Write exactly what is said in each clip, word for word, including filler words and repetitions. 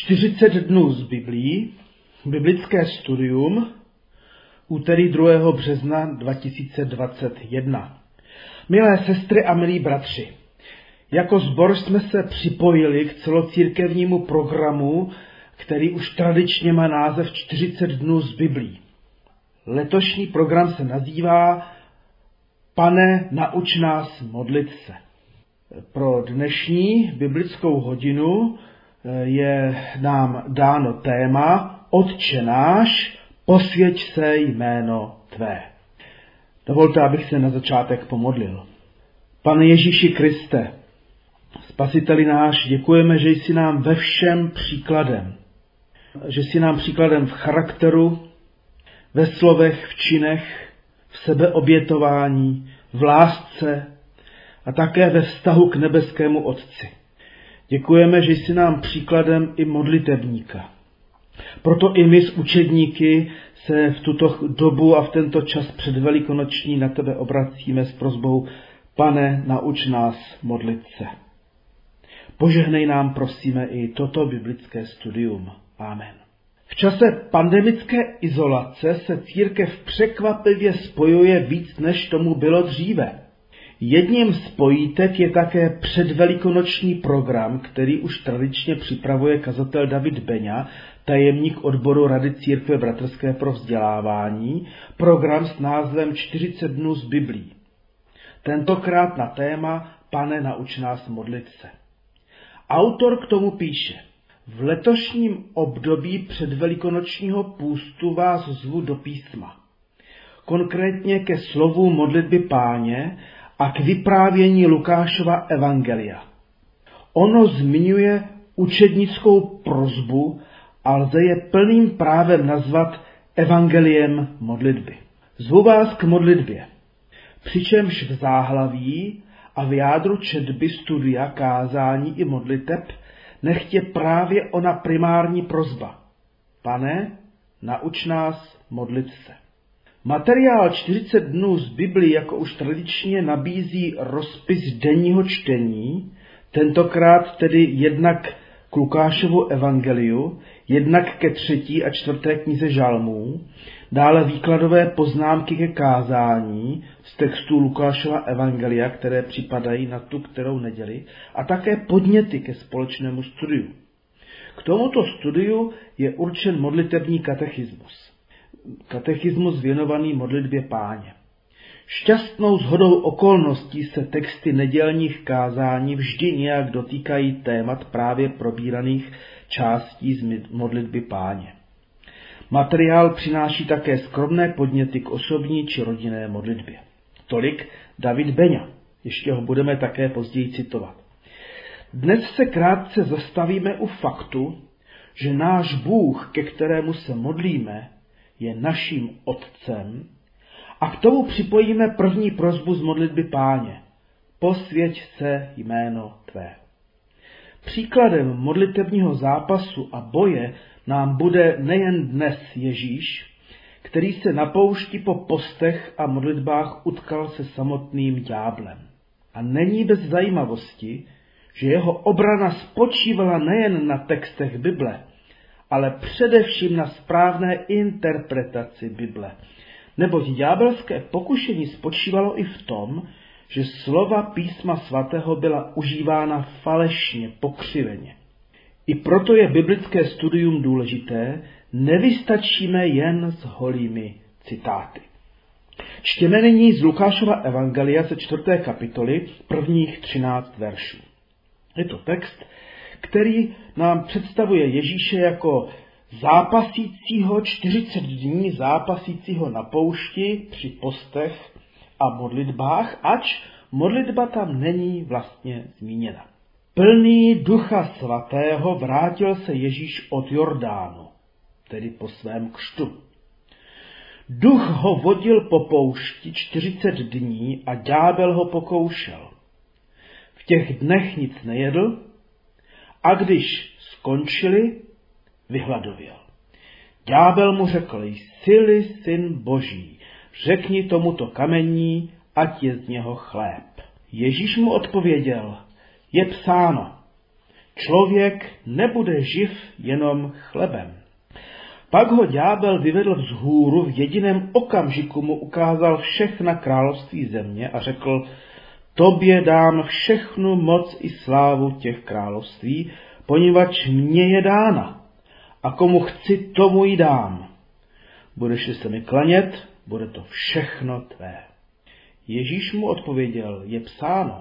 čtyřicet dnů z Biblí, biblické studium, úterý druhého března dva tisíce dvacet jedna. Milé sestry a milí bratři, jako sbor jsme se připojili k celocírkevnímu programu, který už tradičně má název čtyřicet dnů z Biblí. Letošní program se nazývá Pane, nauč nás modlit se. Pro dnešní biblickou hodinu je nám dáno téma Otče náš, posvěť se jméno tvé. Dovolte, abych se na začátek pomodlil. Pane Ježíši Kriste, Spasiteli náš, děkujeme, že jsi nám ve všem příkladem. Že jsi nám příkladem v charakteru, ve slovech, v činech, v sebeobětování, v lásce a také ve vztahu k nebeskému Otci. Děkujeme, že jsi nám příkladem i modlitebníka. Proto i my s učedníky se v tuto dobu a v tento čas předvelikonoční na tebe obracíme s prosbou: Pane, nauč nás modlit se. Požehnej nám, prosíme, i toto biblické studium. Amen. V čase pandemické izolace se církev překvapivě spojuje víc, než tomu bylo dříve. Jedním z pojítek je také předvelikonoční program, který už tradičně připravuje kazatel David Beňa, tajemník odboru Rady církve bratrské pro vzdělávání, program s názvem čtyřicet dnů z Biblí. Tentokrát na téma Pane, nauč nás modlit se. Autor k tomu píše: v letošním období předvelikonočního půstu vás zvu do písma. Konkrétně ke slovu modlitby Páně a k vyprávění Lukášova evangelia. Ono zmiňuje učednickou prosbu a lze je plným právem nazvat evangeliem modlitby. Zvu vás k modlitbě, přičemž v záhlaví a v jádru četby, studia, kázání i modliteb nechtě právě ona primární prosba. Pane, nauč nás modlit se. Materiál čtyřicet dnů z Biblii jako už tradičně nabízí rozpis denního čtení, tentokrát tedy jednak k Lukášovu evangeliu, jednak ke třetí a čtvrté knize žalmů, dále výkladové poznámky ke kázání z textů Lukášova evangelia, které připadají na tu kterou neděli, a také podněty ke společnému studiu. K tomuto studiu je určen modlitební katechismus. Katechismus věnovaný modlitbě Páně. Šťastnou shodou okolností se texty nedělních kázání vždy nějak dotýkají témat právě probíraných částí z modlitby Páně. Materiál přináší také skromné podněty k osobní či rodinné modlitbě. Tolik David Beňa. Ještě ho budeme také později citovat. Dnes se krátce zastavíme u faktu, že náš Bůh, ke kterému se modlíme, je naším Otcem, a k tomu připojíme první prosbu z modlitby Páně. Posvěť se jméno tvé. Příkladem modlitebního zápasu a boje nám bude nejen dnes Ježíš, který se na poušti po postech a modlitbách utkal se samotným ďáblem. A není bez zajímavosti, že jeho obrana spočívala nejen na textech Bible, ale především na správné interpretaci Bible. Neboť ďábelské pokušení spočívalo i v tom, že slova písma svatého byla užívána falešně, pokřiveně. I proto je biblické studium důležité, nevystačíme jen s holými citáty. Čtěme nyní z Lukášova evangelia ze čtvrté kapitoly prvních třináct veršů. Je to text, který nám představuje Ježíše jako zápasícího čtyřicet dní, zápasícího na poušti při postech a modlitbách, ač modlitba tam není vlastně zmíněna. Plný Ducha Svatého vrátil se Ježíš od Jordánu, tedy po svém křtu. Duch ho vodil po poušti čtyřicet dní a ďábel ho pokoušel. V těch dnech nic nejedl a když skončili, vyhladověl. Ďábel mu řekl: jsi-li syn Boží, řekni tomuto kamení, ať je z něho chléb. Ježíš mu odpověděl: je psáno, Člověk nebude živ jenom chlebem. Pak ho ďábel vyvedl vzhůru, v jediném okamžiku mu ukázal všechna království země a řekl, tobě dám všechnu moc i slávu těch království, poněvadž mně je dána. A komu chci, tomu ji dám. Budeš-li se mi klanět, bude to všechno tvé. Ježíš mu odpověděl, je psáno,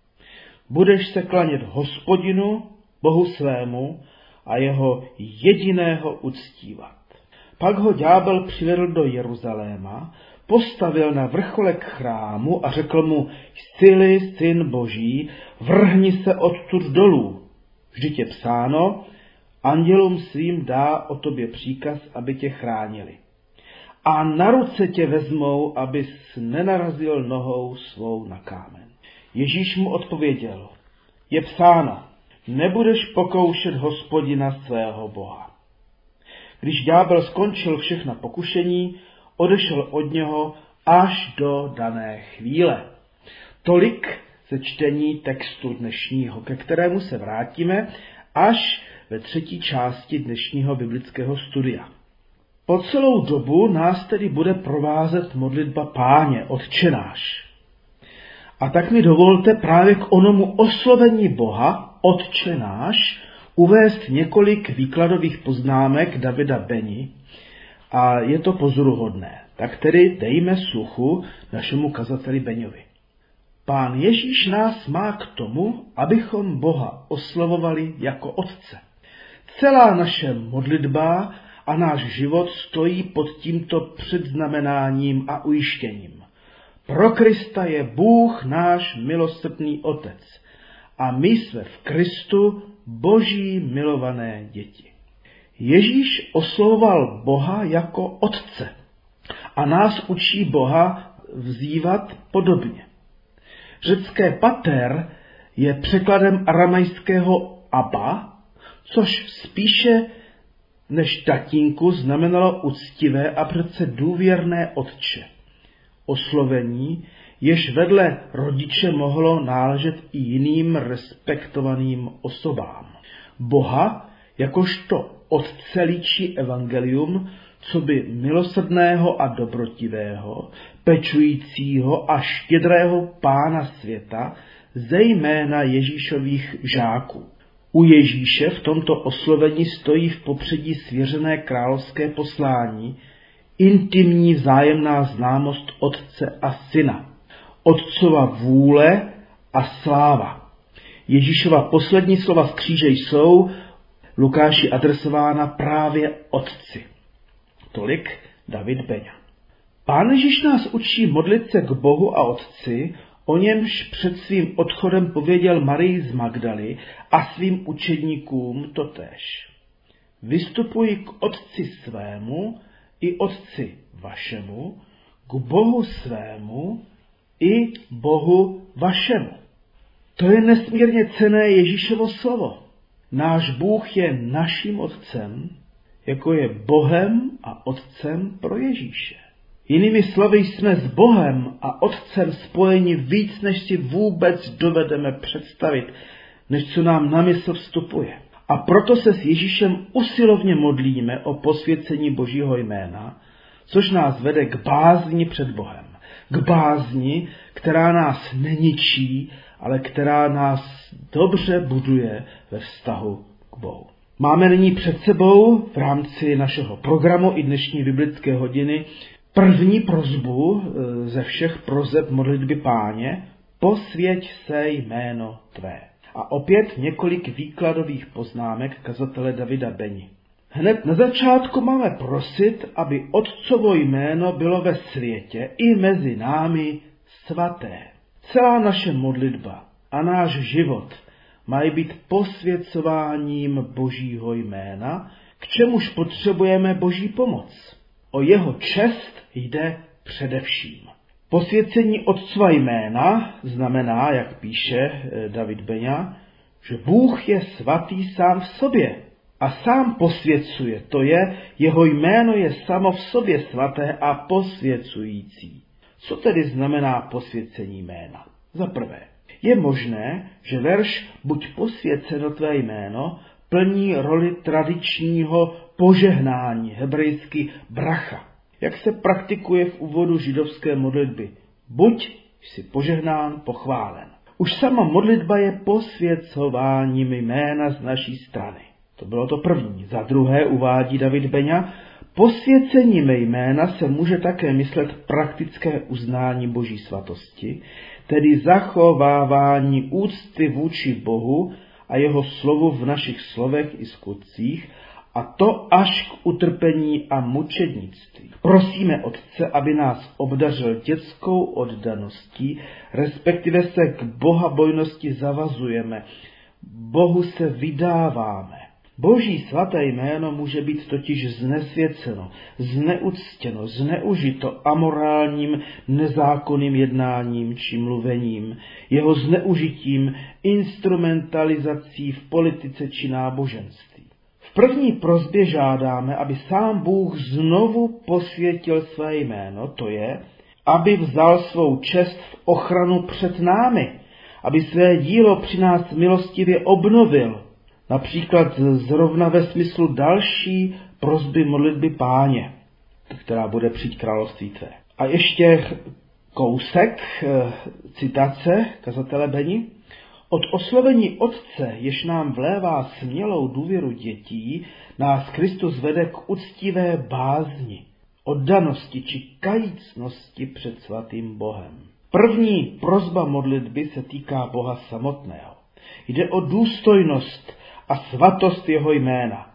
budeš se klanět Hospodinu, Bohu svému, a jeho jediného uctívat. Pak ho ďábel přivedl do Jeruzaléma, postavil na vrcholek chrámu a řekl mu, jsi-li syn Boží, vrhni se odtud dolů. Vždyť je psáno, andělům svým dá o tobě příkaz, aby tě chránili. A na ruce tě vezmou, abys nenarazil nohou svou na kámen. Ježíš mu odpověděl, je psáno, nebudeš pokoušet Hospodina svého Boha. Když ďábel skončil všechna pokušení, odešel od něho až do dané chvíle. Tolik ze čtení textu dnešního, ke kterému se vrátíme až ve třetí části dnešního biblického studia. Po celou dobu nás tedy bude provázet modlitba Páně, Otče náš. A tak mi dovolte právě k onomu oslovení Boha, Otče náš, uvést několik výkladových poznámek Davida Beni a je to pozoruhodné. Tak tedy dejme sluchu našemu kazateli Beňovi. Pán Ježíš nás má k tomu, abychom Boha oslovovali jako Otce. Celá naše modlitba a náš život stojí pod tímto předznamenáním a ujištěním. Pro Krista je Bůh náš milosrdný Otec a my jsme v Kristu Boží milované děti. Ježíš oslovoval Boha jako Otce a nás učí Boha vzývat podobně. Řecké pater je překladem aramejského Abba, což spíše než tatínku znamenalo uctivé a přece důvěrné otče. Oslovení, jež vedle rodiče mohlo náležet i jiným respektovaným osobám. Boha, jakožto Otce líčí evangelium, co by milosrdného a dobrotivého, pečujícího a štědrého Pána světa, zejména Ježíšových žáků. U Ježíše v tomto oslovení stojí v popředí svěřené královské poslání, intimní vzájemná známost Otce a Syna, Otcova vůle a sláva. Ježíšova poslední slova z kříže jsou Lukáši adresována právě Otci. Tolik David Beňa. Pán Ježíš nás učí modlit se k Bohu a Otci, o němž před svým odchodem pověděl Marii z Magdaly a svým učedníkům totéž. Vystupuji k Otci svému i Otci vašemu, k Bohu svému i Bohu vašemu. To je nesmírně cenné Ježíšovo slovo. Náš Bůh je naším Otcem, jako je Bohem a Otcem pro Ježíše. Jinými slovy, jsme s Bohem a Otcem spojeni víc, než si vůbec dovedeme představit, než co nám na mysl vstupuje. A proto se s Ježíšem usilovně modlíme o posvěcení Božího jména, což nás vede k bázni před Bohem. K bázni, která nás neničí, ale která nás dobře buduje ve vztahu k Bohu. Máme nyní před sebou v rámci našeho programu i dnešní biblické hodiny první prosbu ze všech proseb modlitby Páně, posvěť se jméno tvé. A opět několik výkladových poznámek kazatele Davida Beni. Hned na začátku máme prosit, aby Otcovo jméno bylo ve světě i mezi námi svaté. Celá naše modlitba a náš život mají být posvěcováním Božího jména, k čemuž potřebujeme Boží pomoc. O jeho čest jde především. Posvěcení Otcova jména znamená, jak píše David Beňa, že Bůh je svatý sám v sobě a sám posvěcuje. To je, jeho jméno je samo v sobě svaté a posvěcující. Co tedy znamená posvěcení jména? Za prvé, Je možné, že verš Buď posvěceno tvé jméno plní roli tradičního požehnání, hebrejsky bracha, jak se praktikuje v úvodu židovské modlitby. Buď jsi požehnán, pochválen. Už sama modlitba je posvěcováním jména z naší strany. To bylo to první. Za druhé uvádí David Beňa, posvěcením jména se může také myslet praktické uznání Boží svatosti, tedy zachovávání úcty vůči Bohu a jeho slovu v našich slovech i skutcích, a to až k utrpení a mučednictví. Prosíme Otce, aby nás obdařil dětskou oddaností, respektive se k bohabojnosti zavazujeme. Bohu se vydáváme. Boží svaté jméno může být totiž znesvěceno, zneuctěno, zneužito amorálním, nezákonným jednáním či mluvením, jeho zneužitím, instrumentalizací v politice či náboženství. V první prosbě žádáme, aby sám Bůh znovu posvětil své jméno, to je, aby vzal svou čest v ochranu před námi, aby své dílo při nás milostivě obnovil, například zrovna ve smyslu další prosby modlitby Páně, která bude přijít království tvé. A ještě kousek citace kazatele Beni. Od oslovení Otce, jež nám vlévá smělou důvěru dětí, nás Kristus vede k uctivé bázni, oddanosti či kajícnosti před svatým Bohem. První prosba modlitby se týká Boha samotného. Jde o důstojnost a svatost jeho jména.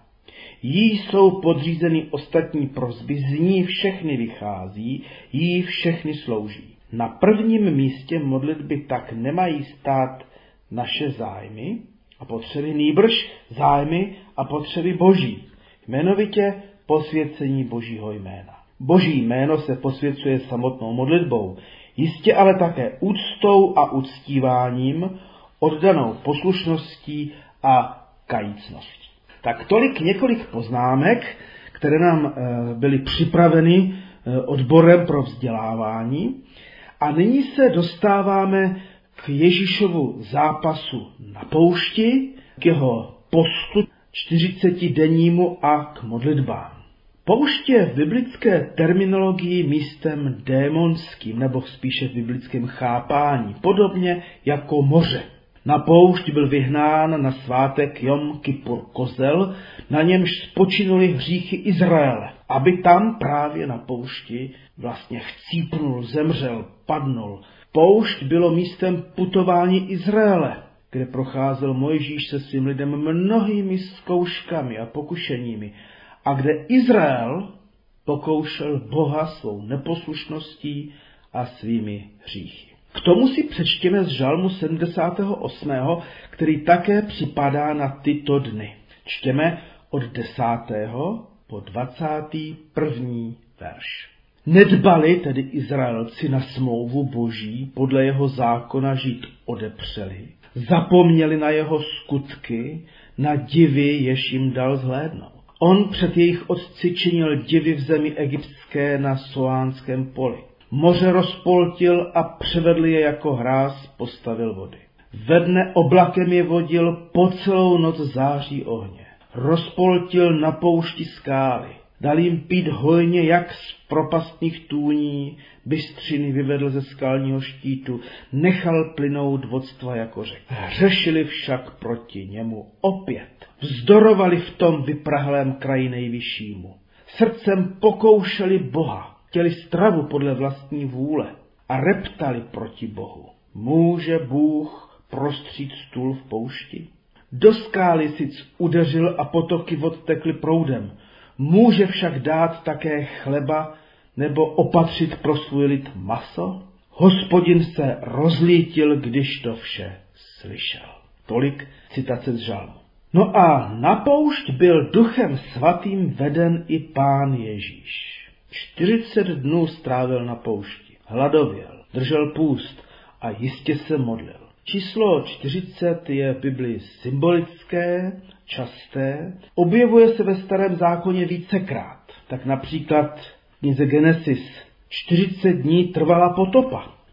Jí jsou podřízeny ostatní prosby, z ní všechny vychází, jí všechny slouží. Na prvním místě modlitby tak nemají stát naše zájmy a potřeby, nýbrž zájmy a potřeby Boží, jmenovitě posvěcení Božího jména. Boží jméno se posvěcuje samotnou modlitbou, jistě ale také úctou a uctíváním, oddanou poslušností a kajícností. Tak tolik několik poznámek, které nám byly připraveny odborem pro vzdělávání. A nyní se dostáváme k Ježíšovu zápasu na poušti, k jeho postu čtyřicetidennímu a k modlitbám. Poušť je v biblické terminologii místem démonským, nebo spíše v biblickém chápání, podobně jako moře. Na poušť byl vyhnán na svátek Jom Kipur kozel, na němž spočinuli hříchy Izraele, aby tam právě na poušti vlastně chcípnul, zemřel, padnul. Poušť bylo místem putování Izraele, kde procházel Mojžíš se svým lidem mnohými zkouškami a pokušeními a kde Izrael pokoušel Boha svou neposlušností a svými hříchy. K tomu si přečtěme z Žalmu sedmdesátého osmého, který také připadá na tyto dny. Čtěme od desátého po dvacátý první verš. Nedbali tedy Izraelci na smlouvu Boží, podle jeho zákona žít odepřeli, zapomněli na jeho skutky, na divy, jež jim dal zhlédnout. On před jejich otci činil divy v zemi egyptské na Soánském poli. Moře rozpoltil a převedl je jako hráz, postavil vody. Ve dne oblakem je vodil, po celou noc září ohně. Rozpoltil na poušti skály. Dal jim pít hojně jak z propastných tůní, bystřiny vyvedl ze skalního štítu, nechal plynout vodstva jako řek. Hřešili však proti němu opět. Vzdorovali v tom vyprahlém kraji nejvyššímu. Srdcem pokoušeli Boha, chtěli stravu podle vlastní vůle a reptali proti Bohu. Může Bůh prostřít stůl v poušti? Do skály sic udeřil a potoky vod tekly proudem. Může však dát také chleba nebo opatřit pro svůj lid maso? Hospodin se rozlítil, když to vše slyšel. Tolik citace z Žalmu. No a na poušť byl Duchem svatým veden i Pán Ježíš. čtyřicet dnů strávil na poušti, hladověl, držel půst a jistě se modlil. Číslo čtyřicet je v Biblii symbolické, časté, objevuje se ve Starém zákoně vícekrát. Tak například v knize Genesis čtyřicet dní trvala potopa.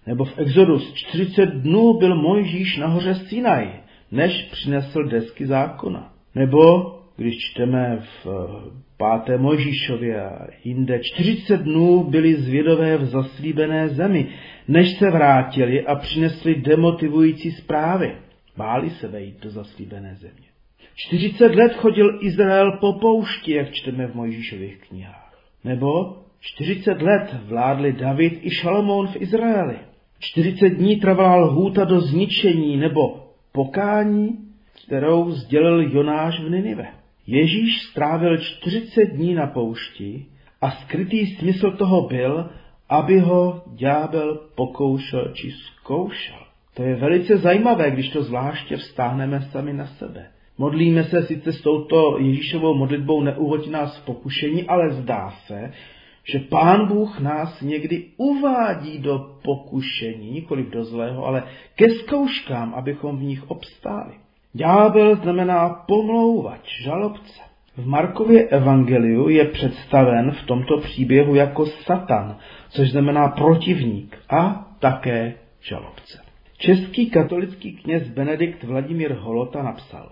Nebo v Exodus čtyřicet dnů byl Mojžíš na hoře Sinaj, než přinesl desky zákona. Nebo, když čteme v páté Mojžíšově a jinde, čtyřicet dnů byli zvědové v zaslíbené zemi, než se vrátili a přinesli demotivující zprávy. Báli se vejít do zaslíbené země. čtyřicet let chodil Izrael po poušti, jak čteme v Mojžíšových knihách. Nebo čtyřicet let vládli David i Šalomoun v Izraeli. čtyřicet dní trvala lhůta do zničení nebo pokání, kterou sdělil Jonáš v Ninive. Ježíš strávil čtyřicet dní na poušti a skrytý smysl toho byl, aby ho ďábel pokoušel či zkoušel. To je velice zajímavé, když to zvláště vztáhneme sami na sebe. Modlíme se sice s touto Ježíšovou modlitbou neuhoď nás v pokušení, ale zdá se, že Pán Bůh nás někdy uvádí do pokušení, nikoliv do zlého, ale ke zkouškám, abychom v nich obstáli. Ďábel znamená pomlouvač, žalobce. V Markově evangeliu je představen v tomto příběhu jako Satan, což znamená protivník a také žalobce. Český katolický kněz Benedikt Vladimír Holota napsal: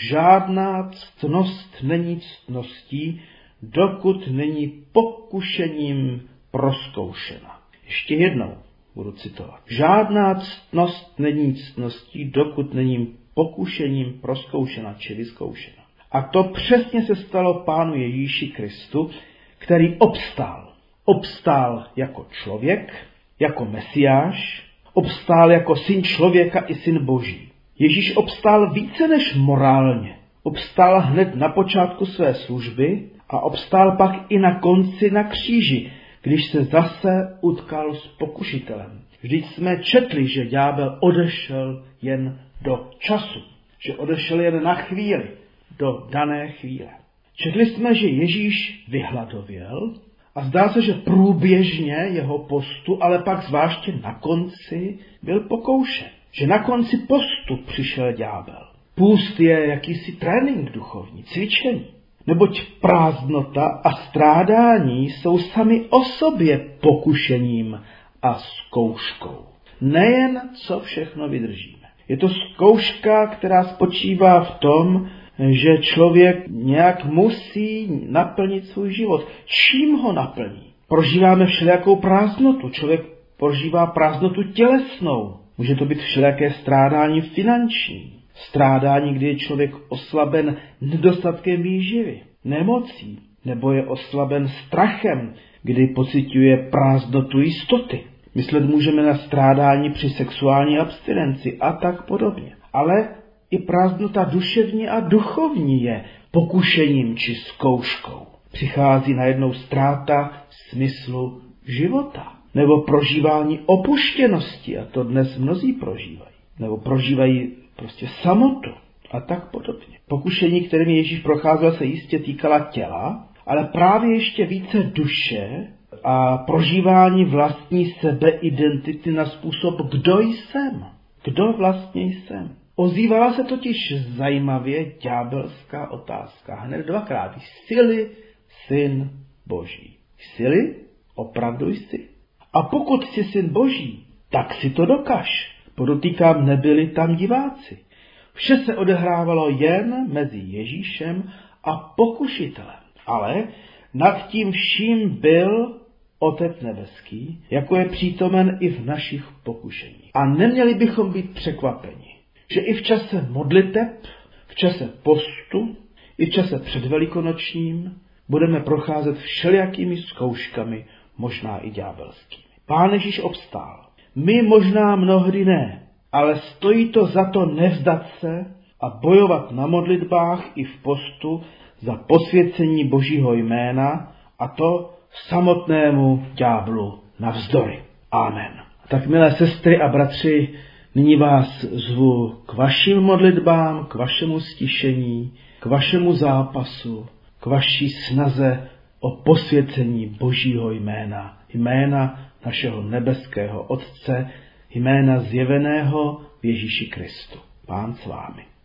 žádná ctnost není ctností, dokud není pokušením prozkoušena. Ještě jednou budu citovat. Žádná ctnost není ctností, dokud není pokušením prozkoušena či vyzkoušena. A to přesně se stalo Pánu Ježíši Kristu, který obstál. Obstál jako člověk, jako Mesiáš, obstál jako syn člověka i syn Boží. Ježíš obstál více než morálně. Obstál hned na počátku své služby a obstál pak i na konci na kříži, když se zase utkal s pokušitelem. Vždyť jsme četli, že ďábel odešel jen do času, že odešel jen na chvíli, do dané chvíle. Četli jsme, že Ježíš vyhladověl a zdá se, že průběžně jeho postu, ale pak zvláště na konci byl pokoušen. Že na konci postu přišel ďábel. Půst je jakýsi trénink duchovní, cvičení. Neboť prázdnota a strádání jsou sami o sobě pokušením a zkouškou. Nejen co všechno vydržíme. Je to zkouška, která spočívá v tom, že člověk nějak musí naplnit svůj život. Čím ho naplní? Prožíváme všelijakou prázdnotu. Člověk prožívá prázdnotu tělesnou. Může to být všelijaké strádání finanční. Strádání, kdy je člověk oslaben nedostatkem výživy, nemocí, nebo je oslaben strachem, kdy pociťuje prázdnotu jistoty. Myslet můžeme na strádání při sexuální abstinenci a tak podobně. Ale i prázdnota duševní a duchovní je pokušením či zkouškou. Přichází najednou ztráta smyslu života. Nebo prožívání opuštěnosti, a to dnes mnozí prožívají. Nebo prožívají prostě samotu a tak podobně. Pokušení, kterým Ježíš procházel, se jistě týkala těla, ale právě ještě více duše a prožívání vlastní sebeidentity na způsob, kdo jsem, kdo vlastně jsem. Ozývala se totiž zajímavě ďábelská otázka. Hned dvakrát. Jsi-li syn Boží? Jsi-li? Opravdu jsi? A pokud jsi syn Boží, tak si to dokaž. Podotýkám, nebyli tam diváci. Vše se odehrávalo jen mezi Ježíšem a pokušitelem. Ale nad tím vším byl Otec nebeský, jako je přítomen i v našich pokušeních. A neměli bychom být překvapeni, že i v čase modliteb, v čase postu, i v čase předvelikonočním budeme procházet všelijakými zkouškami, možná i ďábelskými. Pán Ježíš obstál. My možná mnohdy ne, ale stojí to za to nevzdat se a bojovat na modlitbách i v postu za posvěcení Božího jména, a to samotnému ďáblu navzdory. Amen. Tak, milé sestry a bratři, nyní vás zvu k vašim modlitbám, k vašemu stišení, k vašemu zápasu, k vaší snaze o posvěcení Božího jména, jména našeho nebeského Otce, jména zjeveného v Ježíši Kristu. Pán s vámi.